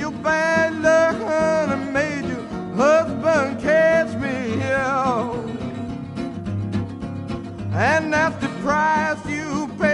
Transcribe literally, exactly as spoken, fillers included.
your bad luck, honey, made your husband catch me here. And that's the price you pay.